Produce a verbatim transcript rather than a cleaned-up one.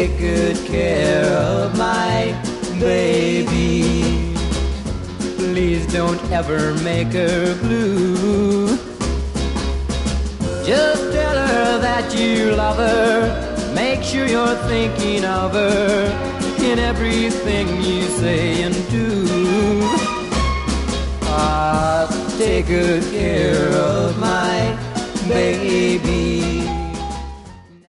take good care of my baby. Please don't ever make her blue. Just tell her that you love her. Make sure you're thinking of her in everything you say and do. Ah, take good care of my